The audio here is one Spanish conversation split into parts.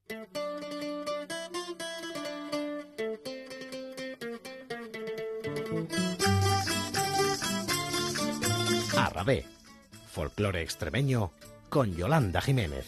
Arrabé, folclore extremeño con Yolanda Jiménez.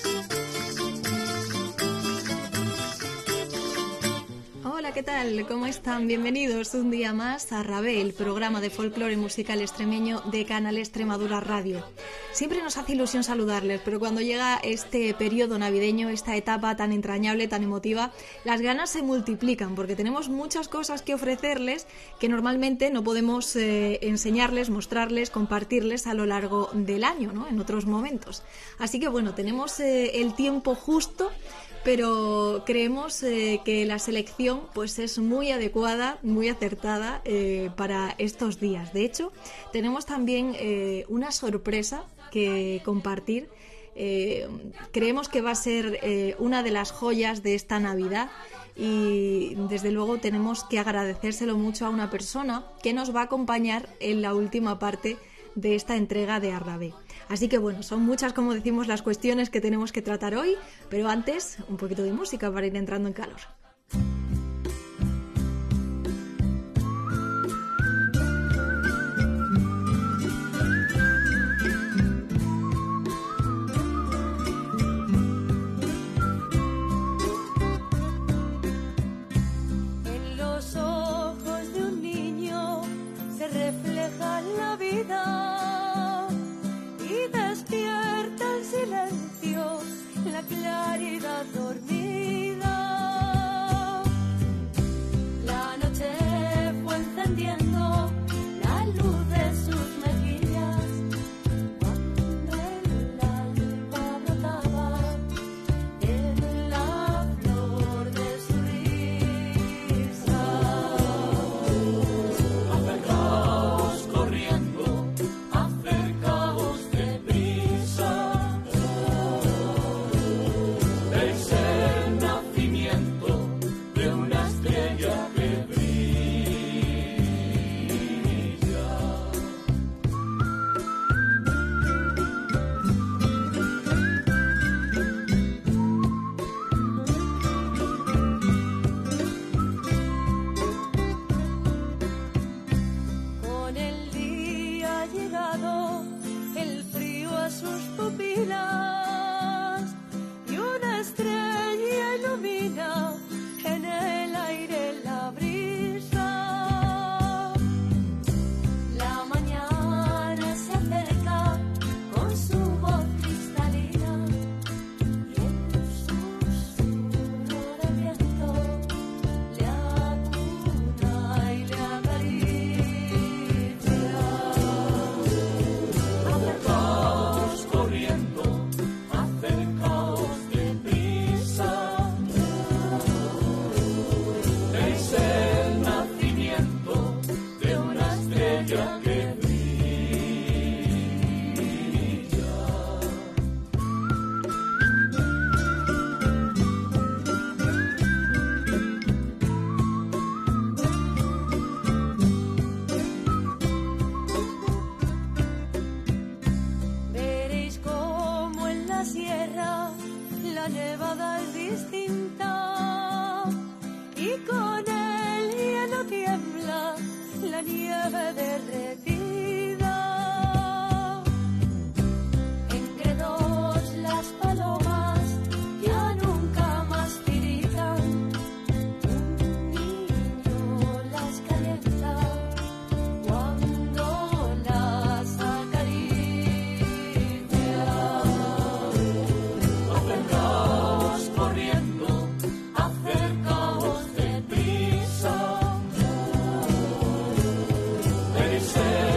Hola, ¿qué tal? ¿Cómo están? Bienvenidos un día más a Arrabé, el programa de folclore musical extremeño de Canal Extremadura Radio. Siempre nos hace ilusión saludarles, pero cuando llega este periodo navideño, esta etapa tan entrañable, tan emotiva, las ganas se multiplican porque tenemos muchas cosas que ofrecerles que normalmente no podemos enseñarles, mostrarles, compartirles a lo largo del año, ¿no? En otros momentos. Así que bueno, tenemos el tiempo justo, pero creemos que la selección pues es muy adecuada, muy acertada para estos días. De hecho, tenemos también una sorpresa que compartir. Creemos que va a ser una de las joyas de esta Navidad y desde luego tenemos que agradecérselo mucho a una persona que nos va a acompañar en la última parte de esta entrega de Arrabé. Así que bueno, son muchas, como decimos, las cuestiones que tenemos que tratar hoy, pero antes un poquito de música para ir entrando en calor. En los ojos de un niño se refleja la vida. Despierta en silencio la claridad dormida. La noche fue encendiendo la luz de sus mejillas cuando el alba brotaba en la flor de su risa. Acercaos corriendo, acercaos. Es el nacimiento de una estrella que brilla. Con el día llegado, el frío a sus pupilas y una estrella ilumina en el aire la brisa. La mañana se acerca con su voz cristalina y el susurro del viento le acuna y le acaricia. Acercaos corriendo, acercaos deprisa. Es el nacimiento de una estrella que brilla. Veréis cómo en la sierra la nevada es distinta y con el hielo tiembla la nieve derretida. Entre dos las palomas ya nunca más tiritan. Un niño las calienta cuando las acaricia. Acercaos corriendo, acercaos deprisa. Veréis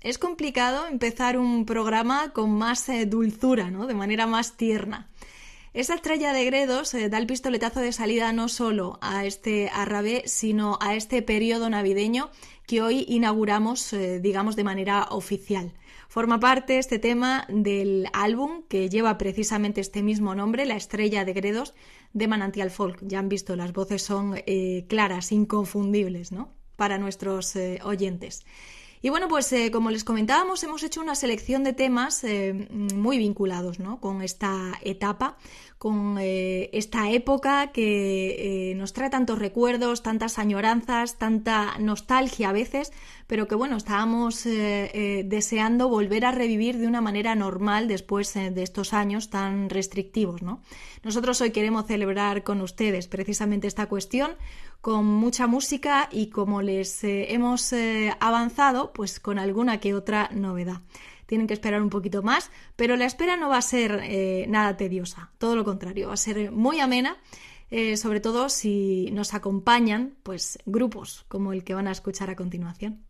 es complicado empezar un programa con más dulzura, ¿no? De manera más tierna. Esa estrella de Gredos da el pistoletazo de salida no solo a este Arrabé, sino a este periodo navideño que hoy inauguramos, digamos, de manera oficial. Forma parte este tema del álbum que lleva precisamente este mismo nombre, La estrella de Gredos, de Manantial Folk. Ya han visto, las voces son claras, inconfundibles, ¿no? Para nuestros oyentes. Y bueno, pues como les comentábamos, hemos hecho una selección de temas muy vinculados, ¿no? Con esta etapa, con esta época que nos trae tantos recuerdos, tantas añoranzas, tanta nostalgia a veces, pero que bueno, estábamos deseando volver a revivir de una manera normal después de estos años tan restrictivos, ¿no? Nosotros hoy queremos celebrar con ustedes precisamente esta cuestión, con mucha música y como les hemos avanzado, pues con alguna que otra novedad. Tienen que esperar un poquito más, pero la espera no va a ser nada tediosa, todo lo contrario, va a ser muy amena, sobre todo si nos acompañan pues grupos como el que van a escuchar a continuación.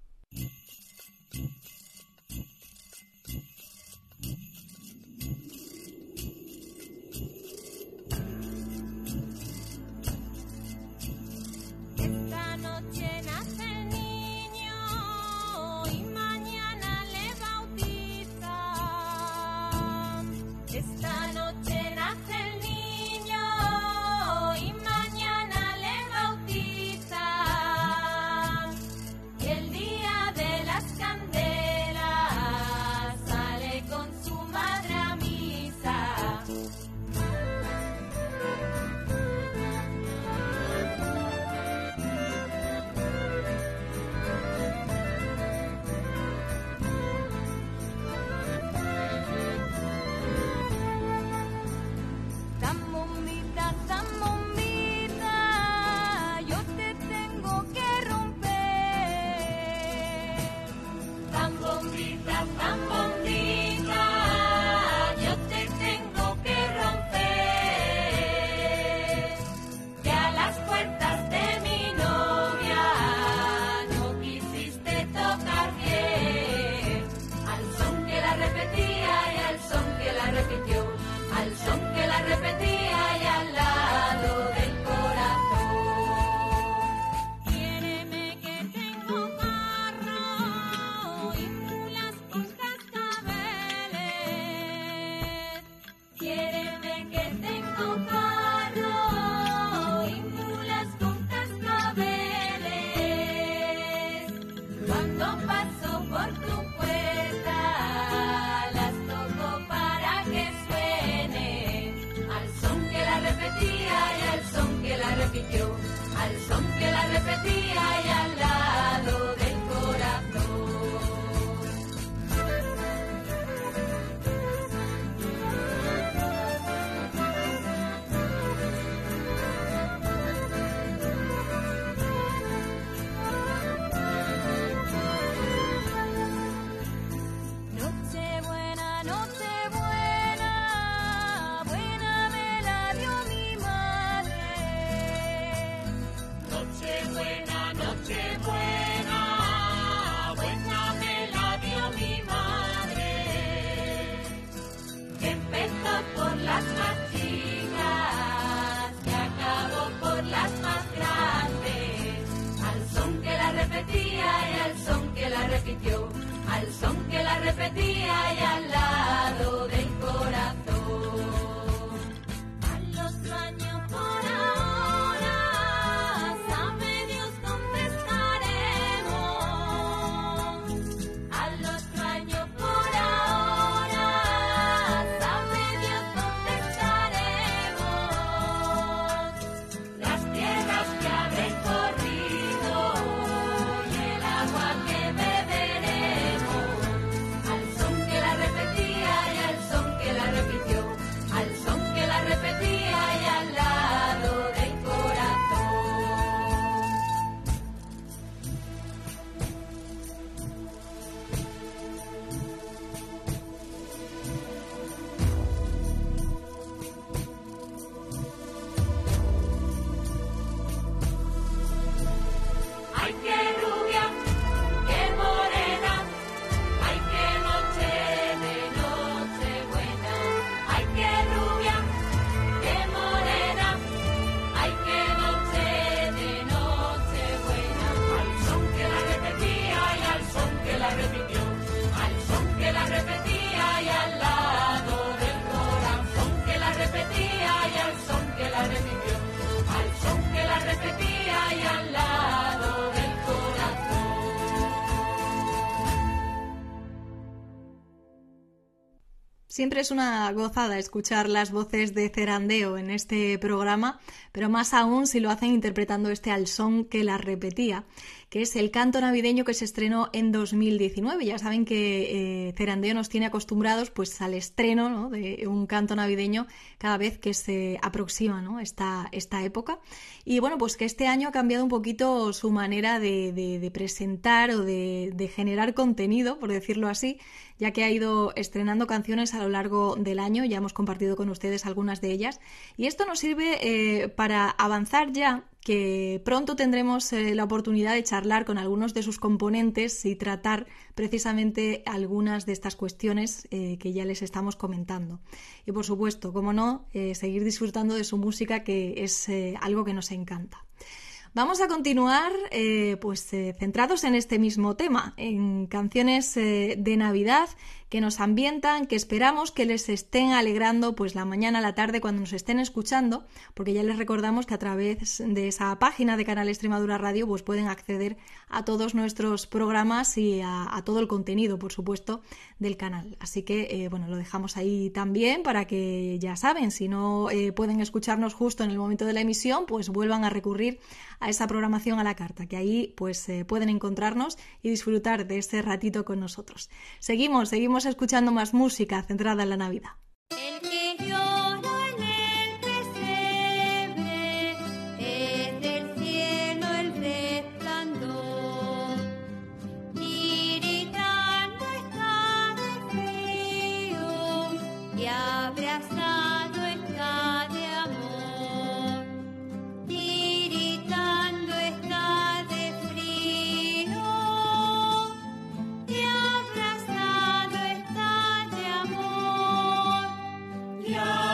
Al son que la repetía Siempre es una gozada escuchar las voces de Cerandeo en este programa, pero más aún si lo hacen interpretando este Al son que las repetía, que es el canto navideño que se estrenó en 2019. Ya saben que Cerandeo nos tiene acostumbrados pues al estreno, ¿no?, de un canto navideño cada vez que se aproxima, ¿no?, esta época. Y bueno, pues que este año ha cambiado un poquito su manera de presentar o de generar contenido, por decirlo así, ya que ha ido estrenando canciones a lo largo del año. Ya hemos compartido con ustedes algunas de ellas. Y esto nos sirve para avanzar ya, que pronto tendremos la oportunidad de charlar con algunos de sus componentes y tratar precisamente algunas de estas cuestiones que ya les estamos comentando. Y por supuesto, como no, seguir disfrutando de su música, que es algo que nos encanta. Vamos a continuar centrados en este mismo tema, en canciones de Navidad que nos ambientan, que esperamos que les estén alegrando pues la mañana, la tarde, cuando nos estén escuchando, porque ya les recordamos que a través de esa página de Canal Extremadura Radio pues pueden acceder a todos nuestros programas y a todo el contenido, por supuesto, del canal. Así que, lo dejamos ahí también para que, ya saben, si no pueden escucharnos justo en el momento de la emisión, pues vuelvan a recurrir a esa programación a la carta, que ahí pues pueden encontrarnos y disfrutar de este ratito con nosotros. Seguimos escuchando más música centrada en la Navidad. El que llora en el pesebre es del cielo el resplandor, tiritando está de frío y abrazado está de amor, tiritando está de frío y abrazado está de amor. Yeah.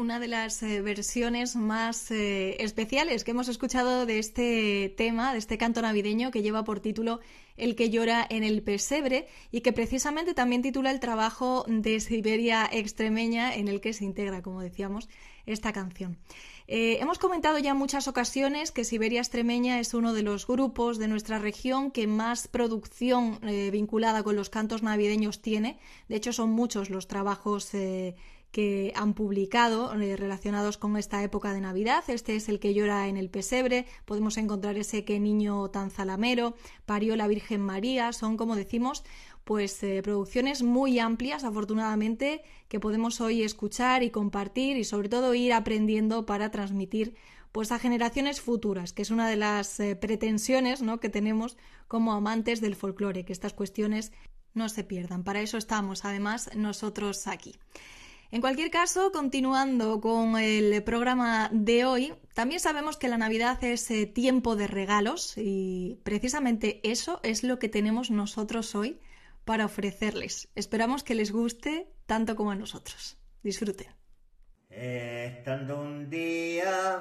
una de las versiones más especiales que hemos escuchado de este tema, de este canto navideño que lleva por título El que llora en el pesebre y que precisamente también titula el trabajo de Siberia Extremeña en el que se integra, como decíamos, esta canción. Hemos comentado ya en muchas ocasiones que Siberia Extremeña es uno de los grupos de nuestra región que más producción vinculada con los cantos navideños tiene. De hecho, son muchos los trabajos que han publicado relacionados con esta época de Navidad. Este es El que llora en el pesebre. Podemos encontrar ese Qué niño tan zalamero, Parió la Virgen María. Son, como decimos, pues producciones muy amplias, afortunadamente, que podemos hoy escuchar y compartir y sobre todo ir aprendiendo para transmitir pues a generaciones futuras, que es una de las pretensiones, ¿no?, que tenemos como amantes del folclore, que estas cuestiones no se pierdan. Para eso estamos, además, nosotros aquí. En cualquier caso, continuando con el programa de hoy, también sabemos que la Navidad es tiempo de regalos y precisamente eso es lo que tenemos nosotros hoy para ofrecerles. Esperamos que les guste tanto como a nosotros. Disfruten. Estando un día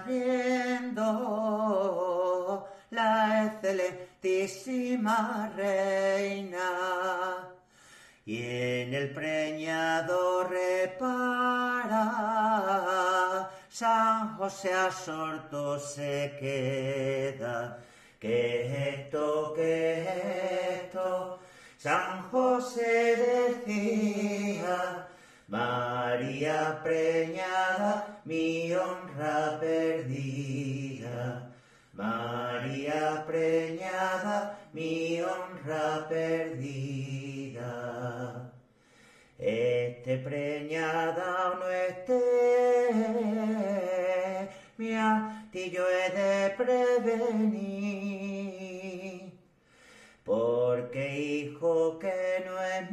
barriendo la excelentísima reina y en el preñado repara, San José absorto se queda. ¿Qué es esto? San José decía, María preñada, mi honra perdía. María preñada, mi honra perdida. Esté preñada o no esté, mi yo he de prevenir. Porque hijo que no es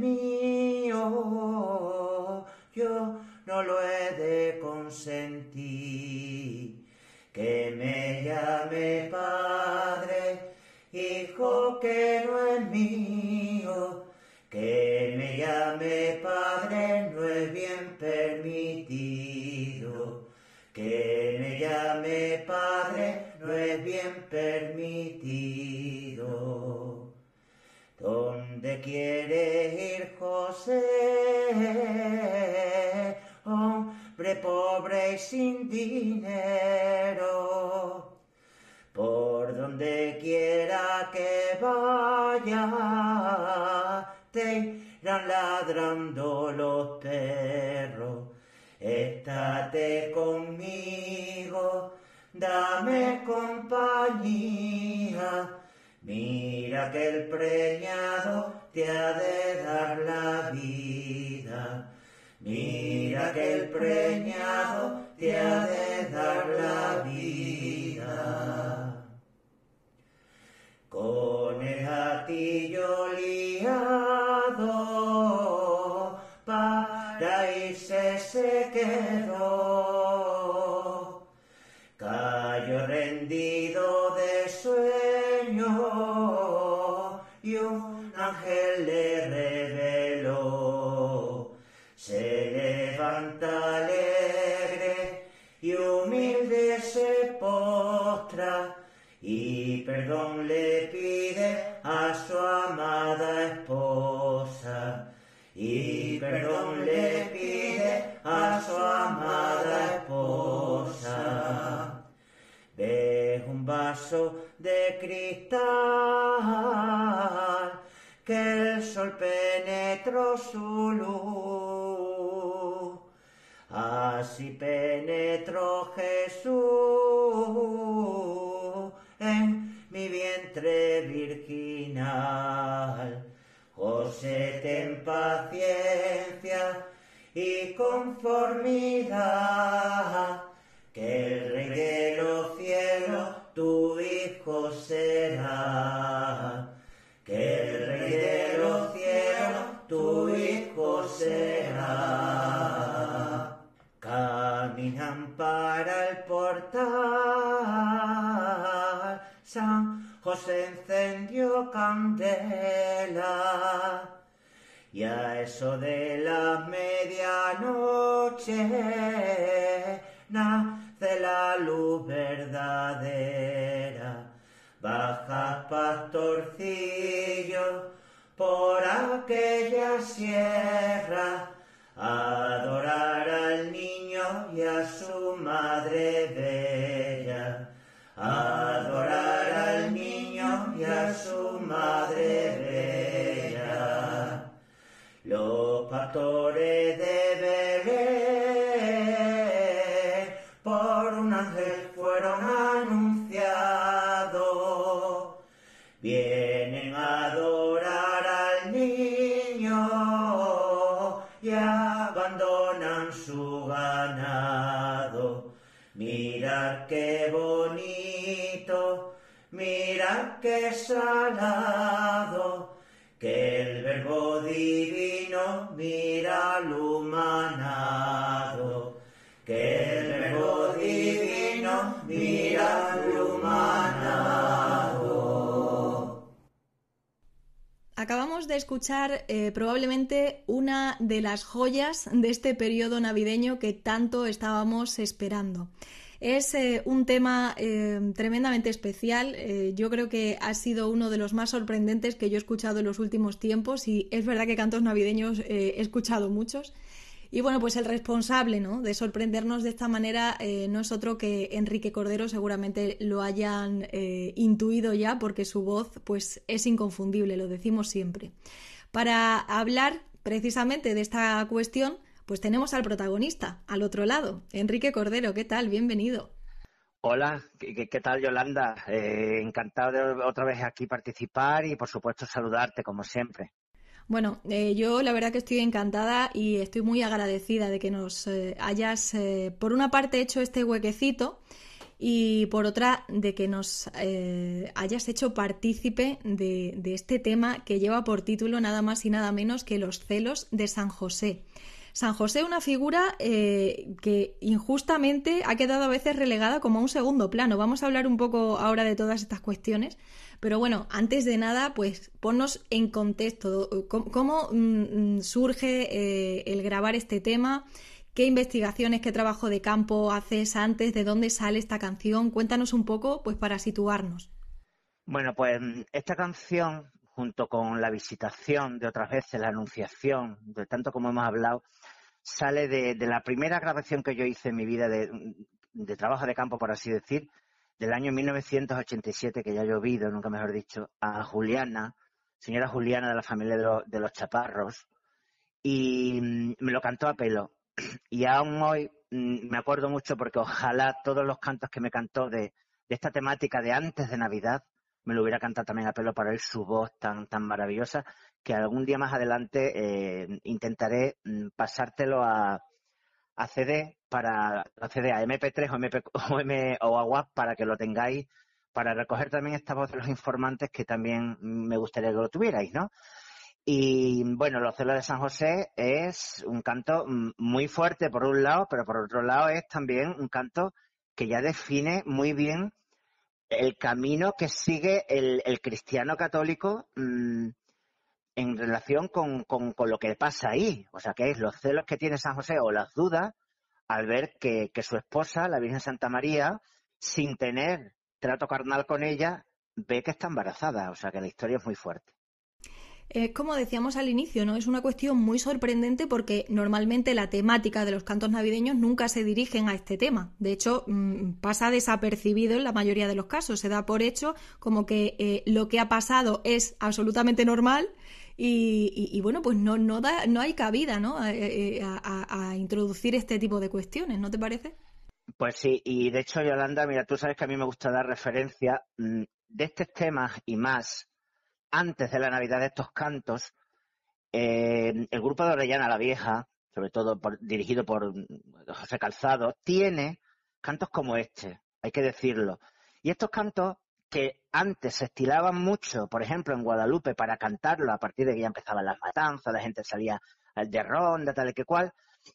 mío, yo no lo he de consentir. Que me llame padre, hijo que no es mío. Que me llame padre no es bien permitido. Que me llame padre no es bien permitido. ¿Dónde quiere ir José? Hombre pobre y sin dinero. Por donde quiera que vaya, te irán ladrando los perros. Estate conmigo, dame compañía. Mira que el preñado te ha de dar la vida. Mira que el preñado te ha de dar la vida. Con el hatillo liado, para irse se quedó. Cayó rendido de sueño y un ángel le reveló. Se levanta alegre y humilde se postra y perdón le pide a su amada esposa. Y perdón le pide a su amada esposa. Ve un vaso de cristal que el sol penetró su luz. Así penetró Jesús en mi vientre virginal. José, ten paciencia y conformidad, que el Rey de los cielos tu hijo será. Que el Rey de los cielos tu hijo será. Caminan para el portal, San José encendió candela y a eso de la medianoche nace la luz verdadera. Baja pastorcillo por aquella sierra a adorar al niño y a su madre bella. A adorar al niño y a su madre bella. Los pastores de Belén por un ángel fueron anunciados. Vienen a adorar al niño y abandonan su ganado. Mirad qué bonito, mirad qué salado, que el verbo divino mira al humanado. Que el verbo divino mira al humanado. Acabamos de escuchar probablemente una de las joyas de este periodo navideño que tanto estábamos esperando. Es un tema tremendamente especial. Yo creo que ha sido uno de los más sorprendentes que yo he escuchado en los últimos tiempos, y es verdad que cantos navideños he escuchado muchos. Y bueno, pues el responsable, ¿no?, de sorprendernos de esta manera no es otro que Enrique Cordero. Seguramente lo hayan intuido ya, porque su voz pues es inconfundible, lo decimos siempre. Para hablar precisamente de esta cuestión, pues tenemos al protagonista, al otro lado, Enrique Cordero. ¿Qué tal? Bienvenido. Hola, ¿qué tal, Yolanda? Encantado de otra vez aquí participar y, por supuesto, saludarte como siempre. Bueno, yo la verdad que estoy encantada y estoy muy agradecida de que nos hayas, por una parte, hecho este huequecito, y por otra, de que nos hayas hecho partícipe de este tema que lleva por título nada más y nada menos que Los celos de San José. San José, una figura que injustamente ha quedado a veces relegada como a un segundo plano. Vamos a hablar un poco ahora de todas estas cuestiones, pero bueno, antes de nada, pues ponnos en contexto. ¿Cómo surge el grabar este tema? ¿Qué investigaciones, qué trabajo de campo haces antes? ¿De dónde sale esta canción? Cuéntanos un poco, pues, para situarnos. Bueno, pues esta canción, junto con La Visitación, de otras veces La Anunciación, de tanto como hemos hablado, sale de la primera grabación que yo hice en mi vida de trabajo de campo, por así decir, del año 1987, que ya ha llovido, nunca mejor dicho, a Juliana, señora Juliana de la familia de los Chaparros, y me lo cantó a pelo. Y aún hoy me acuerdo mucho, porque ojalá todos los cantos que me cantó de esta temática de antes de Navidad me lo hubiera cantado también a pelo, para oír su voz tan maravillosa, que algún día más adelante intentaré pasártelo a CD, a MP3 o a WAV, para que lo tengáis, para recoger también esta voz de los informantes, que también me gustaría que lo tuvierais, ¿no? Y bueno, Los celos de San José es un canto muy fuerte por un lado, pero por otro lado es también un canto que ya define muy bien el camino que sigue el cristiano católico en relación con lo que pasa ahí. O sea, que es los celos que tiene San José, o las dudas, al ver que su esposa, la Virgen Santa María, sin tener trato carnal con ella, ve que está embarazada. O sea, que la historia es muy fuerte. Como decíamos al inicio, ¿no? Es una cuestión muy sorprendente, porque normalmente la temática de los cantos navideños nunca se dirigen a este tema. De hecho, pasa desapercibido en la mayoría de los casos. Se da por hecho como que lo que ha pasado es absolutamente normal y bueno, pues no hay cabida, ¿no?, a introducir este tipo de cuestiones, ¿no te parece? Pues sí, y de hecho, Yolanda, mira, tú sabes que a mí me gusta dar referencia de estos temas y más antes de la Navidad, de estos cantos. El grupo de Orellana la Vieja, sobre todo dirigido por José Calzado, tiene cantos como este, hay que decirlo. Y estos cantos, que antes se estilaban mucho, por ejemplo, en Guadalupe, para cantarlo a partir de que ya empezaban las matanzas, la gente salía de ronda, tal y que cual,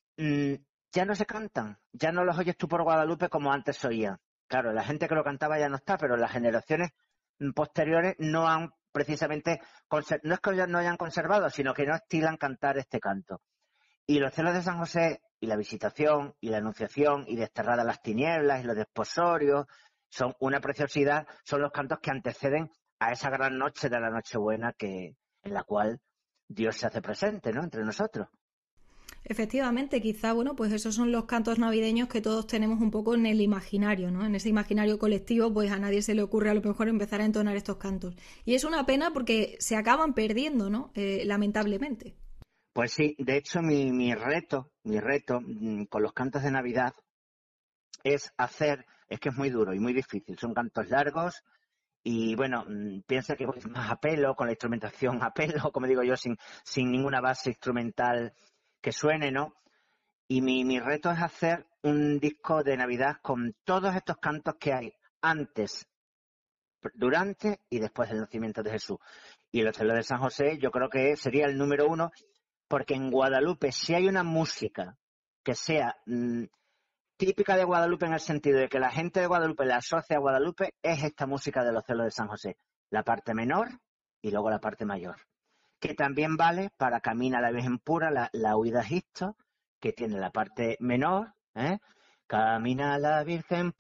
ya no se cantan, ya no los oyes tú por Guadalupe como antes se oían. Claro, la gente que lo cantaba ya no está, pero las generaciones posteriores no han precisamente, no es que no hayan conservado, sino que no estilan cantar este canto. Y los celos de San José, y la visitación, y la anunciación, y desterradas las tinieblas, y los desposorios, son una preciosidad, son los cantos que anteceden a esa gran noche de la Nochebuena en la cual Dios se hace presente, ¿no?, entre nosotros. Efectivamente, quizá, bueno, pues esos son los cantos navideños que todos tenemos un poco en el imaginario, ¿no? En ese imaginario colectivo, pues a nadie se le ocurre a lo mejor empezar a entonar estos cantos. Y es una pena porque se acaban perdiendo, ¿no? Lamentablemente. Pues sí, de hecho mi reto con los cantos de Navidad es que es muy duro y muy difícil, son cantos largos y bueno, piensa que es más a pelo, con la instrumentación a pelo, como digo yo, sin ninguna base instrumental que suene, ¿no? Y mi reto es hacer un disco de Navidad con todos estos cantos que hay antes, durante y después del nacimiento de Jesús. Y los celos de San José yo creo que sería el número 1, porque en Guadalupe, si hay una música que sea típica de Guadalupe en el sentido de que la gente de Guadalupe la asocia a Guadalupe, es esta música de los celos de San José. La parte menor y luego la parte mayor. Que también vale para Camina la Virgen Pura, la huida a Egipto, que tiene la parte menor, Camina la Virgen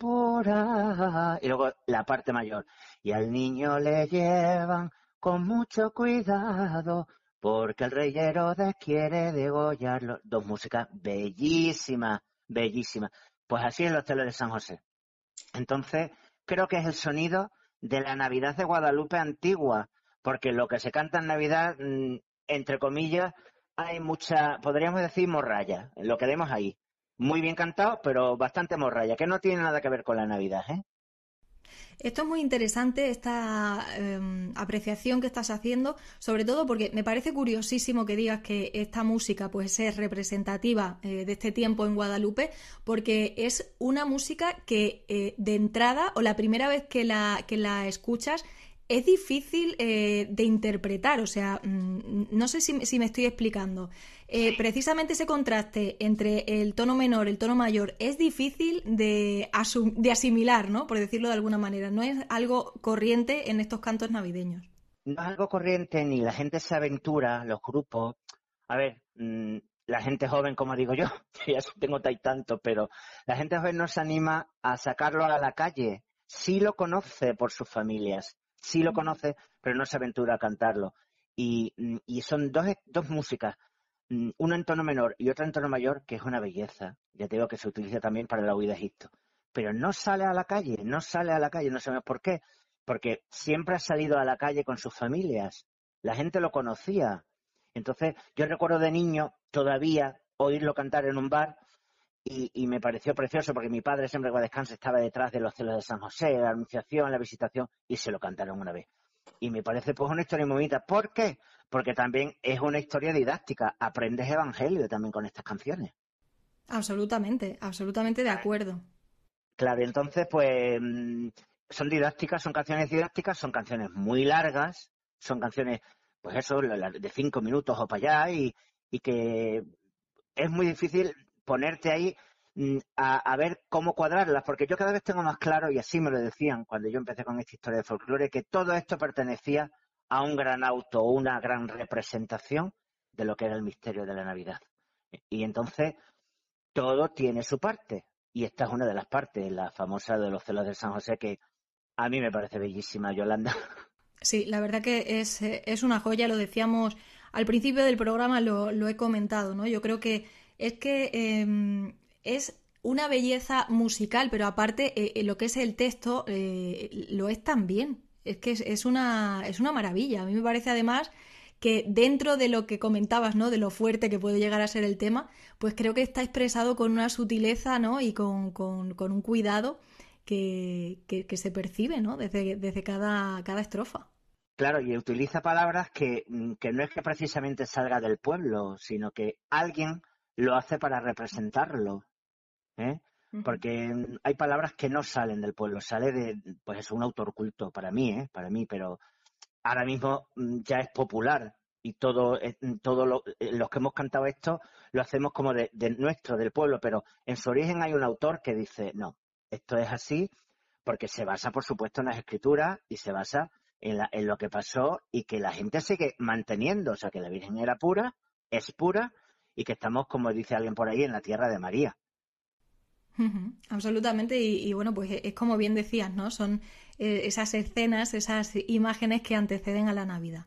Pura, y luego la parte mayor. Y al niño le llevan con mucho cuidado, porque el rey Herodes quiere degollarlo. Dos músicas bellísimas, bellísimas. Pues así es los celos de San José. Entonces, creo que es el sonido de la Navidad de Guadalupe antigua, porque lo que se canta en Navidad, entre comillas, hay mucha, podríamos decir, morralla, lo que vemos ahí. Muy bien cantado, pero bastante morralla, que no tiene nada que ver con la Navidad, ¿eh? Esto es muy interesante, esta apreciación que estás haciendo, sobre todo porque me parece curiosísimo que digas que esta música pues es representativa de este tiempo en Guadalupe, porque es una música que de entrada o la primera vez que la escuchas es difícil de interpretar, o sea, no sé si me estoy explicando. Precisamente ese contraste entre el tono menor y el tono mayor es difícil de asimilar, ¿no? Por decirlo de alguna manera. No es algo corriente en estos cantos navideños. No es algo corriente, ni la gente se aventura, los grupos. A ver, la gente joven, como digo yo, que ya tengo tanto, pero la gente joven no se anima a sacarlo a la calle. Sí lo conoce por sus familias, sí lo conoce, pero no se aventura a cantarlo. Y son dos músicas, una en tono menor y otra en tono mayor, que es una belleza. Ya te digo que se utiliza también para la huida a Egipto. Pero no sale a la calle, no sabemos por qué. Porque siempre ha salido a la calle con sus familias. La gente lo conocía. Entonces, yo recuerdo de niño todavía oírlo cantar en un bar y me pareció precioso porque mi padre, siempre que descanse, estaba detrás de los celos de San José, la anunciación, la visitación, y se lo cantaron una vez. Y me parece pues una historia muy bonita. ¿Por qué? Porque también es una historia didáctica. Aprendes evangelio también con estas canciones. Absolutamente, absolutamente de acuerdo. Claro, entonces pues son didácticas, son canciones didácticas, son canciones muy largas, son canciones, pues eso, de 5 minutos o para allá, y que es muy difícil ponerte ahí a ver cómo cuadrarlas, porque yo cada vez tengo más claro, y así me lo decían cuando yo empecé con esta historia de folclore, que todo esto pertenecía a un gran auto, una gran representación de lo que era el misterio de la Navidad. Y entonces todo tiene su parte, y esta es una de las partes, la famosa de los celos de San José, que a mí me parece bellísima, Yolanda. Sí, la verdad que es una joya, lo decíamos al principio del programa, lo he comentado, ¿no? Yo creo que es una belleza musical, pero aparte lo que es el texto lo es también. Es que es una maravilla. A mí me parece además que dentro de lo que comentabas, ¿no? De lo fuerte que puede llegar a ser el tema, pues creo que está expresado con una sutileza, ¿no? Y con un cuidado que se percibe, ¿no? Desde cada estrofa. Claro, y utiliza palabras que no es que precisamente salga del pueblo, sino que alguien lo hace para representarlo, ¿eh? Uh-huh. Porque hay palabras que no salen del pueblo, sale de, pues es un autor culto para mí, pero ahora mismo ya es popular y todo los que hemos cantado esto lo hacemos como de nuestro, del pueblo, pero en su origen hay un autor que dice, no, esto es así porque se basa, por supuesto, en las escrituras y se basa en lo que pasó y que la gente sigue manteniendo, o sea, que la Virgen era pura, es pura y que estamos, como dice alguien por ahí, en la tierra de María. Ujú, absolutamente, y bueno, pues es como bien decías, ¿no? Son esas escenas, esas imágenes que anteceden a la Navidad.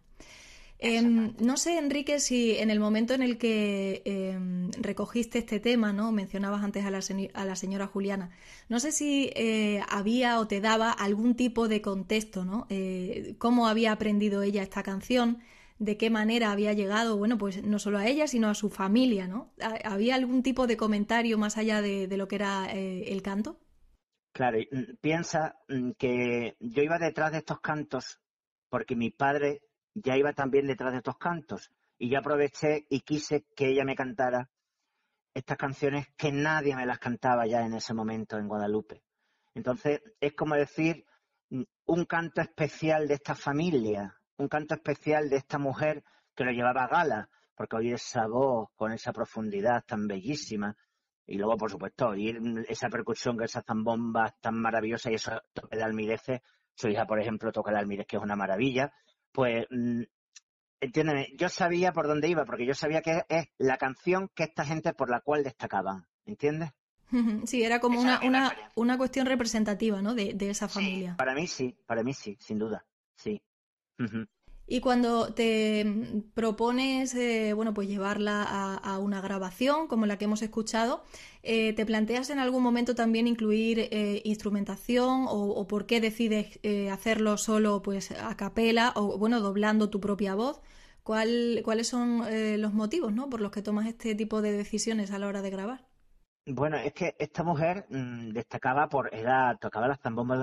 No sé, Enrique, si en el momento en el que recogiste este tema, ¿no? Mencionabas antes a la señora Juliana, no sé si había o te daba algún tipo de contexto, ¿no? Cómo había aprendido ella esta canción, de qué manera había llegado, bueno, pues no solo a ella, sino a su familia, ¿no? ¿Había algún tipo de comentario más allá de lo que era el canto? Claro, y, piensa que yo iba detrás de estos cantos porque mi padre ya iba también detrás de estos cantos y yo aproveché y quise que ella me cantara estas canciones que nadie me las cantaba ya en ese momento en Guadalupe. Entonces, es como decir un canto especial de esta familia, un canto especial de esta mujer que lo llevaba a gala, porque oír esa voz con esa profundidad tan bellísima, y luego, por supuesto, oír esa percusión, que esas zambombas tan maravillosas y esos toques de almireces. Su hija, por ejemplo, toca el almirez, que es una maravilla. Pues, entiéndeme, yo sabía por dónde iba, porque yo sabía que es la canción que esta gente por la cual destacaban, ¿entiendes? Sí, era como Esa era mi referencia. una cuestión representativa, ¿no? De esa familia. Para mí sí, sin duda, sí. Ujú. Y cuando te propones, bueno, pues llevarla a una grabación como la que hemos escuchado, ¿te planteas en algún momento también incluir instrumentación o por qué decides hacerlo solo, pues a capela o, bueno, doblando tu propia voz? ¿Cuáles son los motivos, ¿no? Por los que tomas este tipo de decisiones a la hora de grabar? Bueno, es que esta mujer destacaba tocaba las zambombas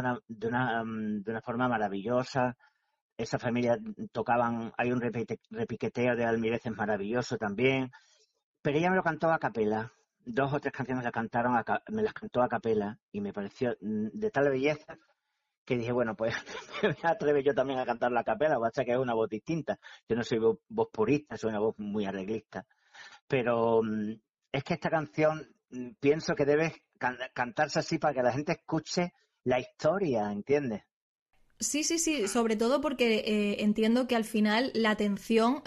de una forma maravillosa. Esa familia tocaban, hay un repiqueteo de almireces maravilloso también, pero ella me lo cantó a capela. 2 o 3 canciones me las cantó a capela y me pareció de tal belleza que dije, bueno, pues me atrevo yo también a cantarla a capela, basta que es una voz distinta. Yo no soy voz purista, soy una voz muy arreglista. Pero es que esta canción pienso que debe cantarse así para que la gente escuche la historia, ¿entiendes? Sí, sí, sí, sobre todo porque entiendo que al final la atención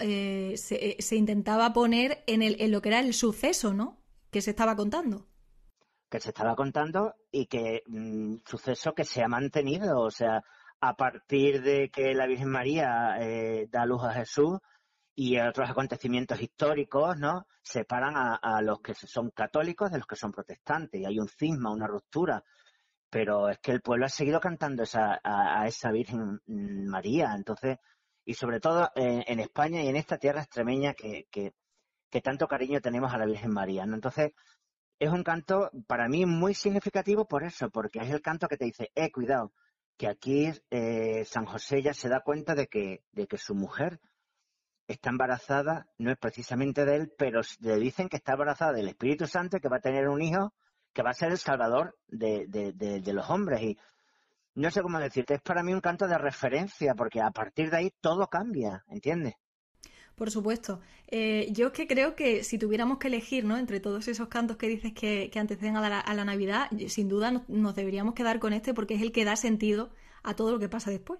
se intentaba poner en lo que era el suceso, ¿no? Que se estaba contando. Que se estaba contando y que suceso que se ha mantenido, o sea, a partir de que la Virgen María da a luz a Jesús y otros acontecimientos históricos, ¿no? Separan a los que son católicos de los que son protestantes y hay un cisma, una ruptura, pero es que el pueblo ha seguido cantando a esa Virgen María, entonces, y sobre todo en España y en esta tierra extremeña que tanto cariño tenemos a la Virgen María, ¿no? Entonces, es un canto para mí muy significativo por eso, porque es el canto que te dice, cuidado, que aquí San José ya se da cuenta de que su mujer está embarazada, no es precisamente de él, pero le dicen que está embarazada del Espíritu Santo y que va a tener un hijo que va a ser el salvador de los hombres. Y no sé cómo decirte, es para mí un canto de referencia, porque a partir de ahí todo cambia, ¿entiendes? Por supuesto. Yo es que creo que si tuviéramos que elegir, ¿no? Entre todos esos cantos que dices que anteceden a la Navidad, sin duda nos deberíamos quedar con este porque es el que da sentido a todo lo que pasa después.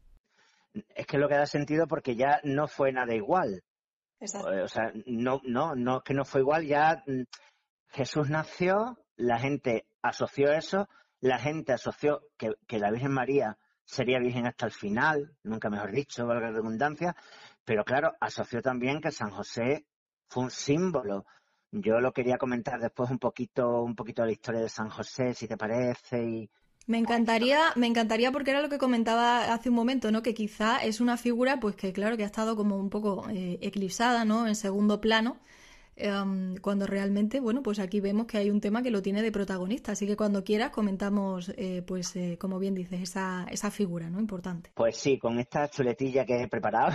Es que lo que da sentido porque ya no fue nada igual. Exacto. O sea, no, que no fue igual, ya Jesús nació, la gente asoció eso, la gente asoció que la Virgen María sería virgen hasta el final, nunca mejor dicho, valga la redundancia, pero claro, asoció también que San José fue un símbolo. Yo lo quería comentar después un poquito de la historia de San José, si te parece, y Me encantaría porque era lo que comentaba hace un momento, ¿no? Que quizá es una figura, pues que claro, que ha estado como un poco eclipsada, ¿no? En segundo plano, cuando realmente, bueno, pues aquí vemos que hay un tema que lo tiene de protagonista. Así que cuando quieras comentamos, pues, como bien dices, esa figura, ¿no? Importante. pues sí, con esta chuletilla que he preparado,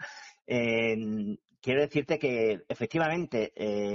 quiero decirte que efectivamente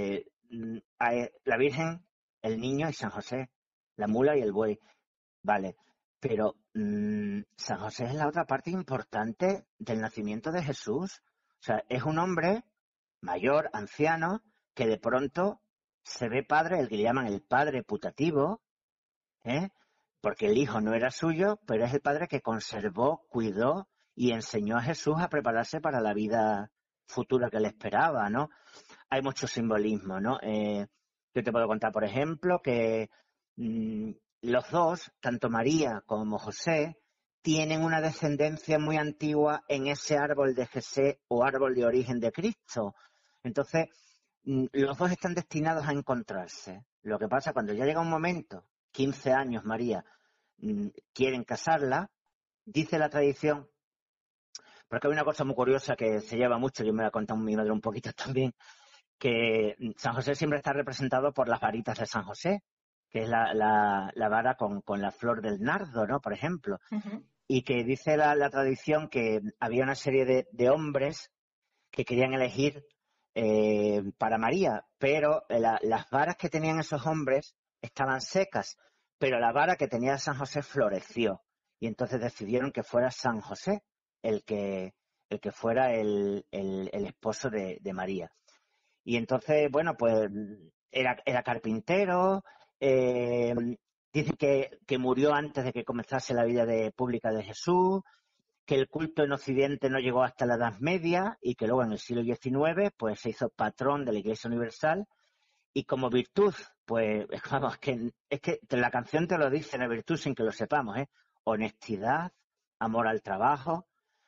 la Virgen, el niño y San José, la mula y el buey. Vale, pero San José es la otra parte importante del nacimiento de Jesús. O sea, es un hombre mayor, anciano, que de pronto se ve padre, el que le llaman el padre putativo, ¿eh? Porque el hijo no era suyo, pero es el padre que conservó, cuidó y enseñó a Jesús a prepararse para la vida futura que le esperaba, ¿no? Hay mucho simbolismo, ¿no? Yo te puedo contar, por ejemplo, que los dos, tanto María como José, tienen una descendencia muy antigua en ese árbol de Jesé o árbol de origen de Cristo. Entonces, los dos están destinados a encontrarse. Lo que pasa cuando ya llega un momento, 15 años María, quieren casarla, dice la tradición, porque hay una cosa muy curiosa que se lleva mucho, yo me la he contado mi madre un poquito también, que San José siempre está representado por las varitas de San José, que es la vara con la flor del nardo, ¿no? Por ejemplo. Ujú. Y que dice la tradición que había una serie de hombres que querían elegir para María, pero las varas que tenían esos hombres estaban secas, pero la vara que tenía San José floreció. Y entonces decidieron que fuera San José el que fuera el esposo de María. Y entonces, bueno, pues era carpintero, dicen que murió antes de que comenzase la vida pública de Jesús, que el culto en Occidente no llegó hasta la Edad Media y que luego en el siglo XIX pues se hizo patrón de la Iglesia Universal y como virtud, pues vamos, es que la canción te lo dice, la virtud sin que lo sepamos, honestidad, amor al trabajo.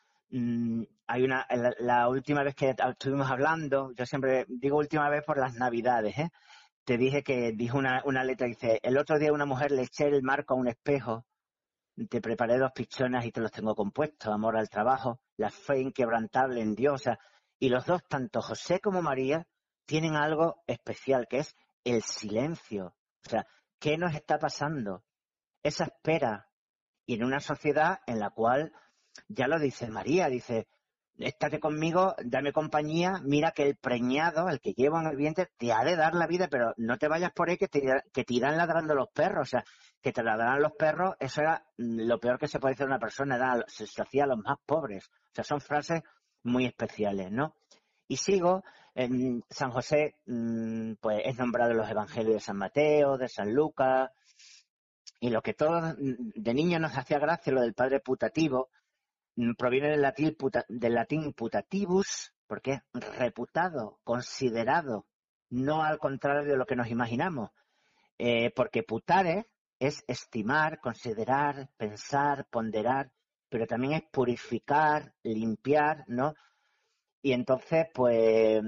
La última vez que estuvimos hablando, yo siempre digo última vez por las Navidades, te dije que dijo una letra, dice, el otro día una mujer le eché el marco a un espejo, te preparé 2 pichonas y te los tengo compuestos, amor al trabajo, la fe inquebrantable en Dios, o sea, y los dos, tanto José como María, tienen algo especial, que es el silencio, o sea, ¿qué nos está pasando? Esa espera, y en una sociedad en la cual, ya lo dice María, dice, estate conmigo, dame compañía, mira que el preñado, el que llevo en el vientre, te ha de dar la vida, pero no te vayas por ahí que te irán ladrando los perros, o sea, que te ladrarán los perros, eso era lo peor que se puede decir a una persona, se hacía a los más pobres, o sea, son frases muy especiales, ¿no? Y sigo, San José, pues es nombrado en los evangelios de San Mateo, de San Lucas, y lo que todos de niños nos hacía gracia, lo del padre putativo, proviene del latín putativus, porque es reputado, considerado, no al contrario de lo que nos imaginamos, porque putare es estimar, considerar, pensar, ponderar, pero también es purificar, limpiar, ¿no? Y entonces, pues,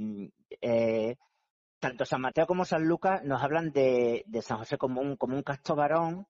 tanto San Mateo como San Lucas nos hablan de San José como un casto varón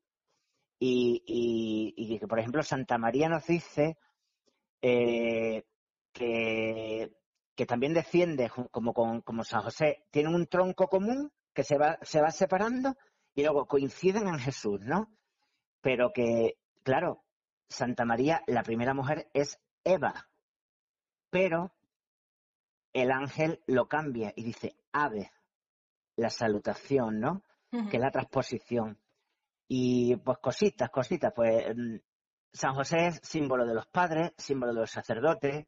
y que, por ejemplo, Santa María nos dice que también desciende como San José, tienen un tronco común que se va separando y luego coinciden en Jesús, ¿no? Pero que, claro, Santa María, la primera mujer es Eva, pero el ángel lo cambia y dice ave, la salutación, ¿no? Ujú. Que es la transposición. Y pues cositas, pues San José es símbolo de los padres, símbolo de los sacerdotes,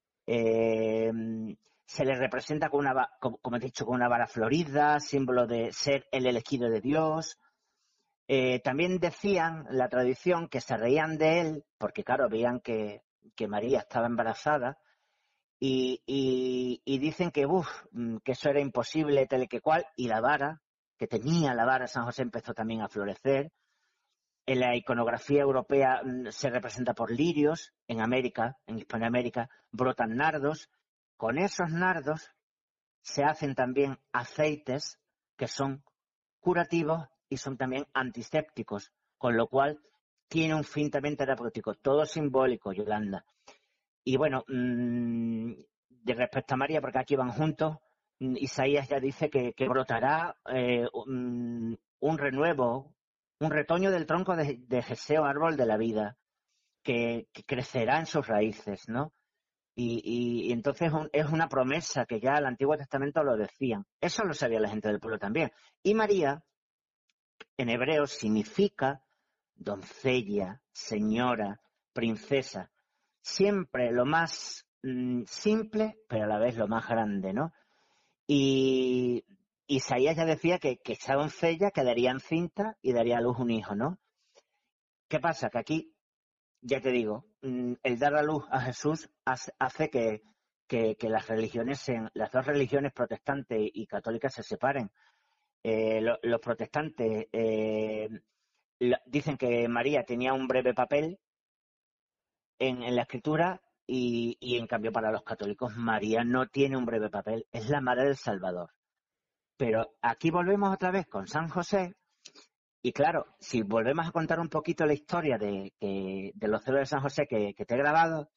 se le representa como he dicho, con una vara florida, símbolo de ser el elegido de Dios. También decían, la tradición, que se reían de él, porque claro, veían que María estaba embarazada, y dicen que eso era imposible, tal y que cual, y la vara, que tenía la vara San José, empezó también a florecer. En la iconografía europea se representa por lirios, en América, en Hispanoamérica, brotan nardos. Con esos nardos se hacen también aceites que son curativos y son también antisépticos, con lo cual tiene un fin también terapéutico, todo simbólico, Yolanda. Y bueno, de respecto a María, porque aquí van juntos, Isaías ya dice que brotará un renuevo, un retoño del tronco de Jeseo, árbol de la vida, que crecerá en sus raíces, ¿no? Y entonces es una promesa que ya el Antiguo Testamento lo decían. Eso lo sabía la gente del pueblo también. Y María, en hebreo, significa doncella, señora, princesa. Siempre lo más simple, pero a la vez lo más grande, ¿no? Y Isaías ya decía que esa doncella quedaría encinta y daría a luz un hijo, ¿no? ¿Qué pasa? Que aquí ya te digo, el dar a luz a Jesús hace que las religiones, las dos religiones protestante y católica se separen. Los protestantes dicen que María tenía un breve papel en la escritura y en cambio para los católicos María no tiene un breve papel, es la madre del Salvador. Pero aquí volvemos otra vez con San José y claro, si volvemos a contar un poquito la historia de los celos de San José que te he grabado,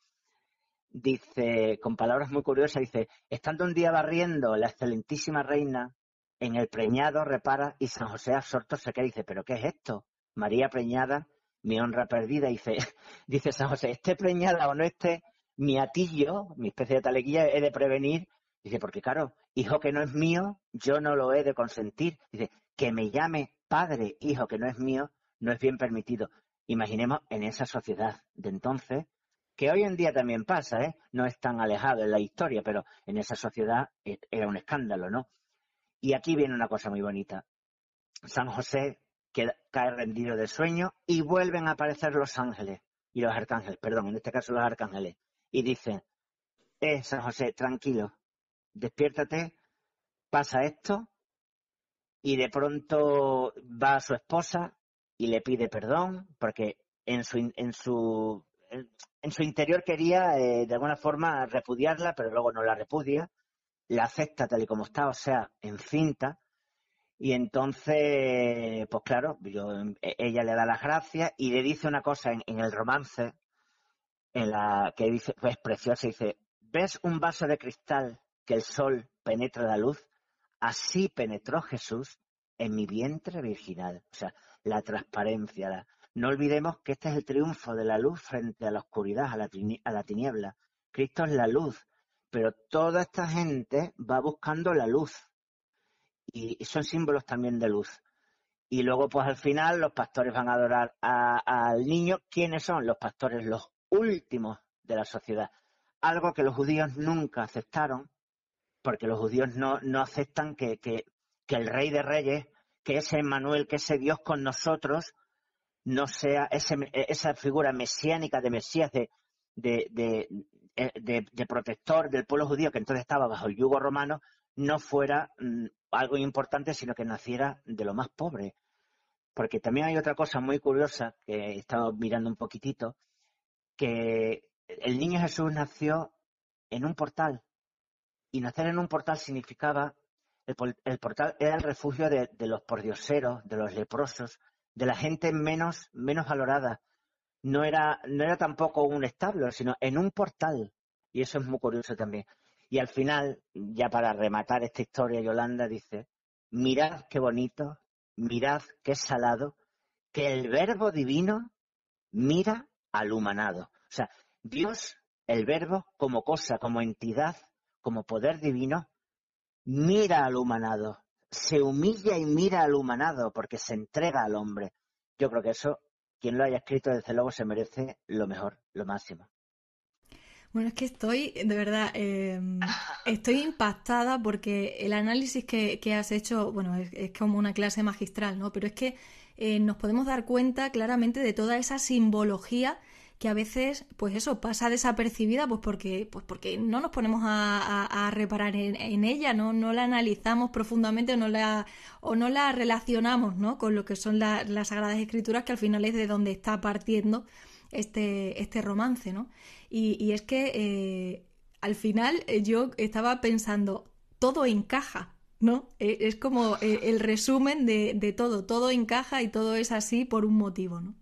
dice, con palabras muy curiosas, dice, estando un día barriendo la excelentísima reina, en el preñado repara y San José absorto se queda y dice, ¿pero qué es esto? María preñada, mi honra perdida, dice San José, esté preñada o no esté, mi atillo, mi especie de taleguilla, he de prevenir, dice, porque claro, hijo que no es mío, yo no lo he de consentir, dice, que me llame padre, hijo que no es mío, no es bien permitido. Imaginemos en esa sociedad de entonces, que hoy en día también pasa, no es tan alejado en la historia, pero en esa sociedad era un escándalo, ¿no? Y aquí viene una cosa muy bonita. San José cae rendido de sueño y vuelven a aparecer los ángeles y los arcángeles, perdón, en este caso los arcángeles, y dicen, San José, tranquilo, despiértate, pasa esto, y de pronto va a su esposa y le pide perdón, porque en su interior quería de alguna forma repudiarla, pero luego no la repudia, la acepta tal y como está, o sea, encinta, y entonces, pues claro, ella le da las gracias y le dice una cosa en el romance, en la que dice, pues preciosa, dice, ¿ves un vaso de cristal que el sol penetra la luz? Así penetró Jesús en mi vientre virginal. O sea, la transparencia. No olvidemos que este es el triunfo de la luz frente a la oscuridad, a la tiniebla. Cristo es la luz, pero toda esta gente va buscando la luz. Y son símbolos también de luz. Y luego, pues al final, los pastores van a adorar al niño. ¿Quiénes son? Los pastores, los últimos de la sociedad. Algo que los judíos nunca aceptaron, porque los judíos no aceptan que el Rey de Reyes, que ese Emmanuel, que ese Dios con nosotros, no sea esa figura mesiánica de Mesías, de protector del pueblo judío, que entonces estaba bajo el yugo romano, no fuera algo importante, sino que naciera de lo más pobre. Porque también hay otra cosa muy curiosa, que he estado mirando un poquitito, que el niño Jesús nació en un portal. Y nacer en un portal significaba, el portal era el refugio de los pordioseros, de los leprosos, de la gente menos valorada. No era tampoco un establo, sino en un portal. Y eso es muy curioso también. Y al final, ya para rematar esta historia, Yolanda dice, mirad qué bonito, mirad qué salado, que el Verbo divino mira al humanado. O sea, Dios, el Verbo, como cosa, como entidad, como poder divino, mira al humanado, se humilla y mira al humanado porque se entrega al hombre. Yo creo que eso, quien lo haya escrito, desde luego se merece lo mejor, lo máximo. Bueno, es que estoy, de verdad, estoy impactada porque el análisis que has hecho, bueno, es como una clase magistral, ¿no? Pero es que nos podemos dar cuenta claramente de toda esa simbología que a veces, pues eso, pasa desapercibida, pues porque no nos ponemos a reparar en ella, ¿no? No la analizamos profundamente o no la relacionamos, ¿no? Con lo que son las Sagradas Escrituras, que al final es de donde está partiendo este romance, ¿no? Y es que al final yo estaba pensando, todo encaja, ¿no? Es como el resumen de todo encaja y todo es así por un motivo, ¿no?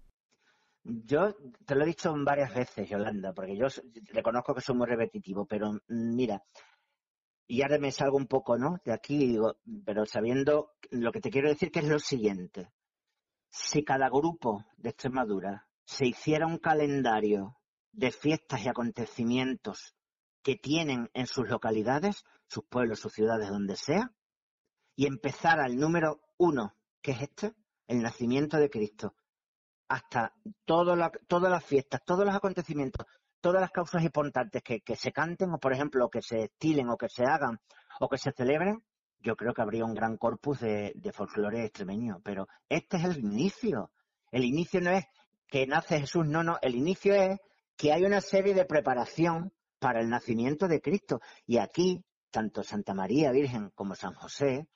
Yo te lo he dicho varias veces, Yolanda, porque yo reconozco que soy muy repetitivo, pero mira, y ahora me salgo un poco, ¿no? De aquí y digo, pero sabiendo lo que te quiero decir, que es lo siguiente. Si cada grupo de Extremadura se hiciera un calendario de fiestas y acontecimientos que tienen en sus localidades, sus pueblos, sus ciudades, donde sea, y empezara el número 1, que es el nacimiento de Cristo, hasta todas las fiestas, todos los acontecimientos, todas las causas importantes que se canten, o por ejemplo, que se estilen, o que se hagan, o que se celebren, yo creo que habría un gran corpus de folclore extremeño. Pero este es el inicio. El inicio no es que nace Jesús. No, no, el inicio es que hay una serie de preparación para el nacimiento de Cristo. Y aquí, tanto Santa María Virgen como San José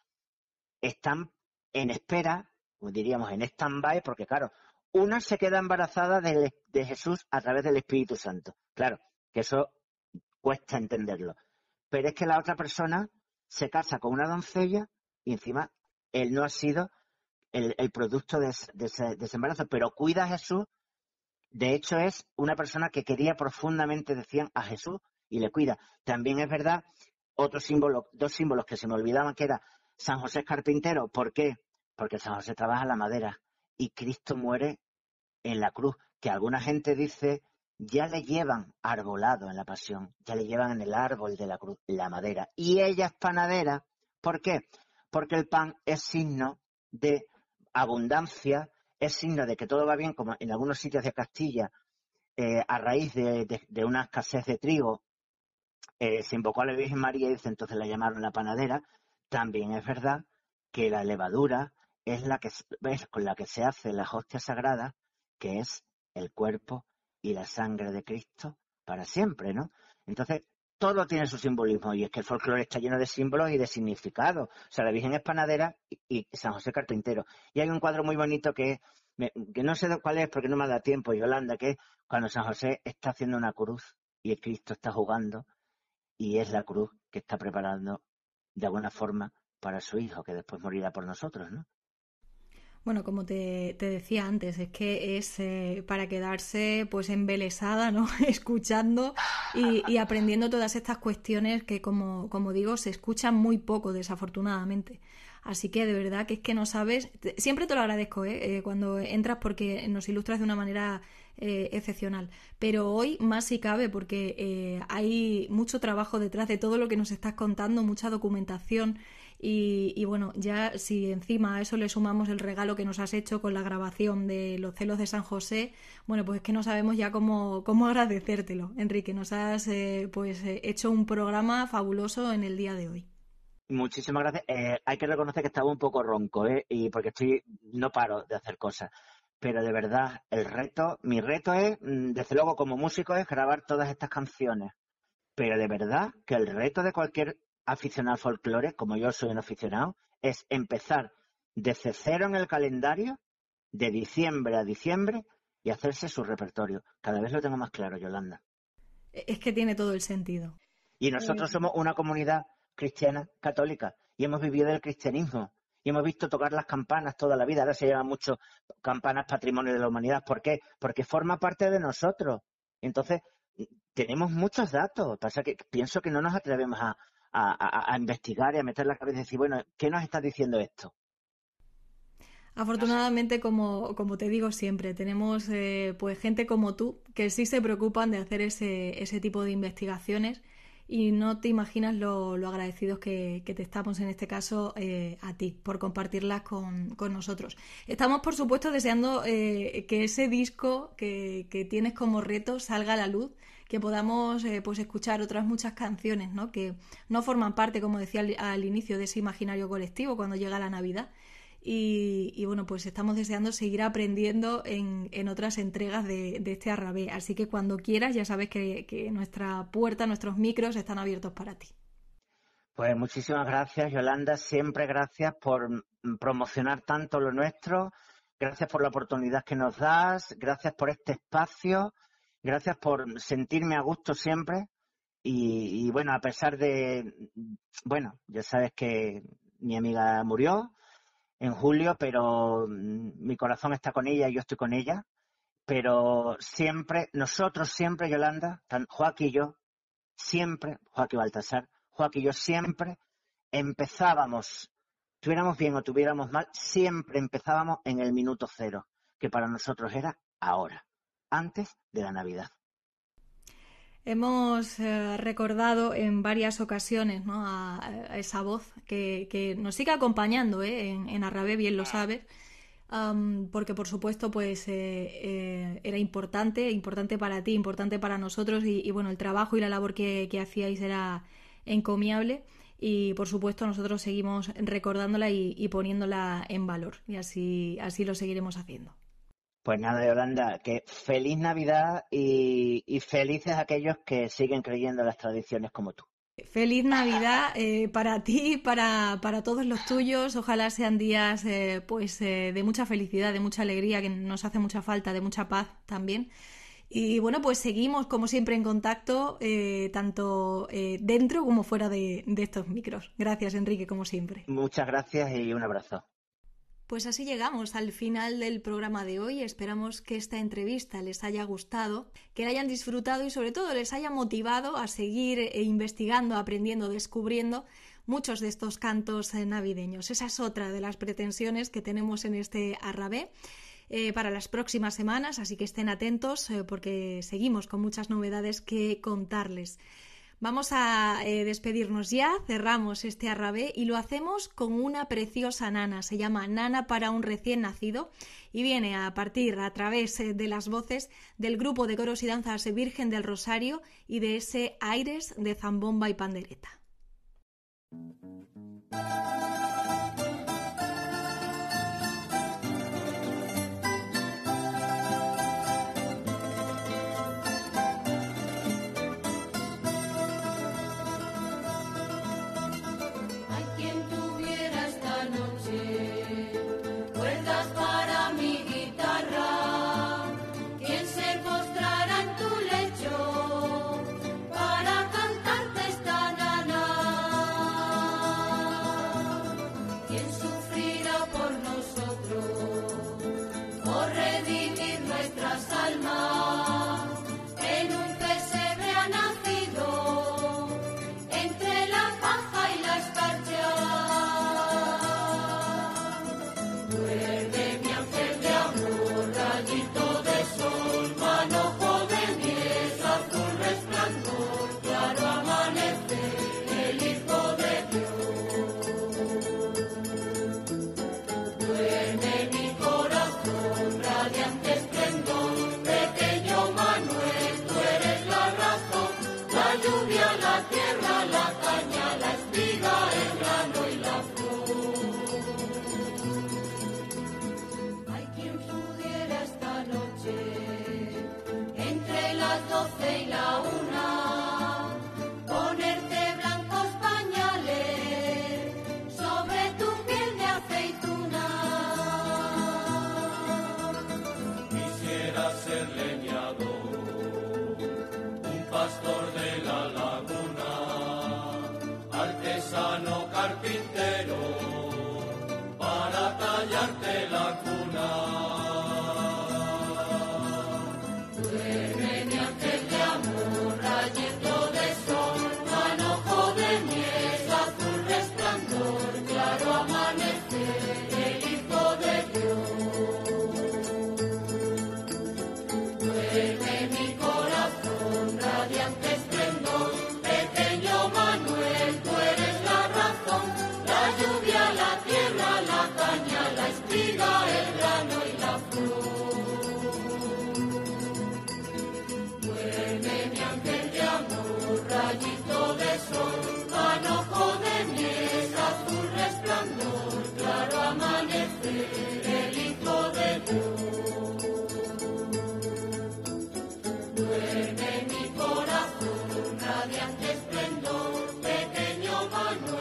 están en espera, o diríamos en stand-by, porque claro, una se queda embarazada de Jesús a través del Espíritu Santo. Claro, que eso cuesta entenderlo. Pero es que la otra persona se casa con una doncella y encima él no ha sido el producto de ese embarazo, pero cuida a Jesús. De hecho, es una persona que quería profundamente, decían, a Jesús y le cuida. También es verdad, dos símbolos que se me olvidaban, que era San José carpintero. ¿Por qué? Porque San José trabaja la madera y Cristo muere en la cruz, que alguna gente dice, ya le llevan arbolado en la pasión, ya le llevan en el árbol de la cruz, la madera. Y ella es panadera. ¿Por qué? Porque el pan es signo de abundancia, es signo de que todo va bien, como en algunos sitios de Castilla, a raíz de una escasez de trigo, se invocó a la Virgen María y entonces la llamaron la panadera. También es verdad que la levadura es con la que se hace la hostia sagrada, que es el cuerpo y la sangre de Cristo para siempre, ¿no? Entonces, todo tiene su simbolismo, y es que el folclore está lleno de símbolos y de significados. O sea, la Virgen es panadera y San José carpintero. Y hay un cuadro muy bonito que no sé cuál es porque no me da tiempo, Yolanda, que es cuando San José está haciendo una cruz y el Cristo está jugando, y es la cruz que está preparando de alguna forma para su hijo, que después morirá por nosotros, ¿no? Bueno, como te decía antes, es que es para quedarse pues embelesada, ¿no? Escuchando y aprendiendo todas estas cuestiones que, como digo, se escuchan muy poco, desafortunadamente. Así que de verdad que es que no sabes, siempre te lo agradezco, cuando entras, porque nos ilustras de una manera excepcional. Pero hoy más si cabe, porque hay mucho trabajo detrás de todo lo que nos estás contando, mucha documentación. Y bueno, ya si encima a eso le sumamos el regalo que nos has hecho con la grabación de Los celos de San José, bueno, pues es que no sabemos ya cómo agradecértelo, Enrique. Nos has hecho un programa fabuloso en el día de hoy. Muchísimas gracias. Hay que reconocer que estaba un poco ronco, y porque no paro de hacer cosas. Pero de verdad, mi reto es, desde luego como músico, es grabar todas estas canciones. Pero de verdad que el reto de cualquier aficionado al folclore, como yo soy un aficionado, es empezar desde cero en el calendario, de diciembre a diciembre, y hacerse su repertorio. Cada vez lo tengo más claro, Yolanda. Es que tiene todo el sentido. Y nosotros somos una comunidad cristiana, católica, y hemos vivido del cristianismo. Y hemos visto tocar las campanas toda la vida. Ahora se llaman mucho campanas patrimonio de la humanidad. ¿Por qué? Porque forma parte de nosotros. Entonces, tenemos muchos datos. Pasa que pienso que no nos atrevemos a investigar y a meter la cabeza y decir, bueno, ¿qué nos está diciendo esto? Afortunadamente, como te digo siempre, tenemos pues gente como tú que sí se preocupan de hacer ese tipo de investigaciones, y no te imaginas lo agradecidos que te estamos en este caso a ti por compartirlas con nosotros. Estamos, por supuesto, deseando que ese disco que tienes como reto salga a la luz, que podamos pues escuchar otras muchas canciones, ¿no? Que no forman parte, como decía al inicio, de ese imaginario colectivo cuando llega la Navidad. Y bueno, pues estamos deseando seguir aprendiendo en otras entregas de este Arrabé. Así que cuando quieras, ya sabes que nuestra puerta, nuestros micros están abiertos para ti. Pues muchísimas gracias, Yolanda. Siempre gracias por promocionar tanto lo nuestro. Gracias por la oportunidad que nos das. Gracias por este espacio. Gracias por sentirme a gusto siempre. Y bueno, a pesar de... Bueno, ya sabes que mi amiga murió en julio, pero mi corazón está con ella y yo estoy con ella. Pero nosotros siempre, Yolanda, Joaquín y yo, siempre, Joaquín Baltasar, Joaquín y yo siempre empezábamos, tuviéramos bien o tuviéramos mal, siempre empezábamos en el minuto cero, que para nosotros era ahora, antes de la Navidad. Hemos recordado en varias ocasiones, ¿no? a esa voz que nos sigue acompañando en Arrabé, bien lo sabes, porque por supuesto pues era importante para ti, importante para nosotros, y bueno, el trabajo y la labor que hacíais era encomiable, y por supuesto nosotros seguimos recordándola y poniéndola en valor, y así lo seguiremos haciendo. Pues nada, Yolanda, que feliz Navidad y felices aquellos que siguen creyendo en las tradiciones como tú. Feliz Navidad para ti, para todos los tuyos. Ojalá sean días de mucha felicidad, de mucha alegría, que nos hace mucha falta, de mucha paz también. Y bueno, pues seguimos como siempre en contacto, tanto dentro como fuera de estos micros. Gracias, Enrique, como siempre. Muchas gracias y un abrazo. Pues así llegamos al final del programa de hoy. Esperamos que esta entrevista les haya gustado, que la hayan disfrutado y sobre todo les haya motivado a seguir investigando, aprendiendo, descubriendo muchos de estos cantos navideños. Esa es otra de las pretensiones que tenemos en este Arrabé para las próximas semanas, así que estén atentos porque seguimos con muchas novedades que contarles. Vamos a despedirnos ya, cerramos este Arrabé y lo hacemos con una preciosa nana, se llama Nana para un recién nacido y viene a través de las voces del grupo de coros y danzas Virgen del Rosario y de ese Aires de zambomba y pandereta.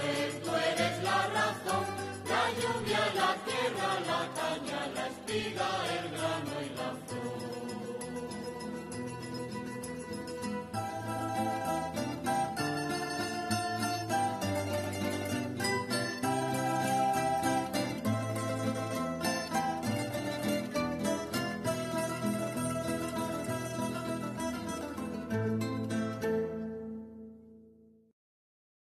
La lluvia, la tierra, la caña, la espiga.